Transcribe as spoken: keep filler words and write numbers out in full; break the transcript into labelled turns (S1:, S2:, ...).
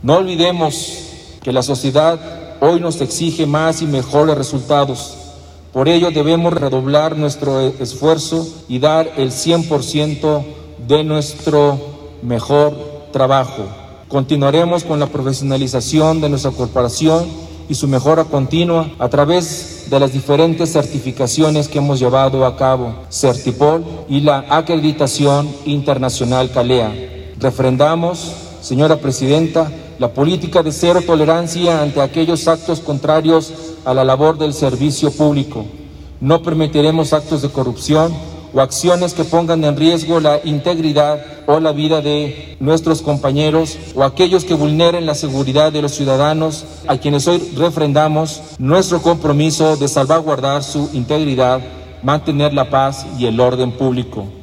S1: No olvidemos que la sociedad hoy nos exige más y mejores resultados. Por ello debemos redoblar nuestro esfuerzo y dar el cien por ciento de nuestro mejor trabajo. Continuaremos con la profesionalización de nuestra corporación y su mejora continua a través de las diferentes certificaciones que hemos llevado a cabo, Certipol y la acreditación internacional CALEA. Refrendamos, señora Presidenta, la política de cero tolerancia ante aquellos actos contrarios a la labor del servicio público. No permitiremos actos de corrupción o acciones que pongan en riesgo la integridad o la vida de nuestros compañeros o aquellos que vulneren la seguridad de los ciudadanos, a quienes hoy refrendamos nuestro compromiso de salvaguardar su integridad, mantener la paz y el orden público.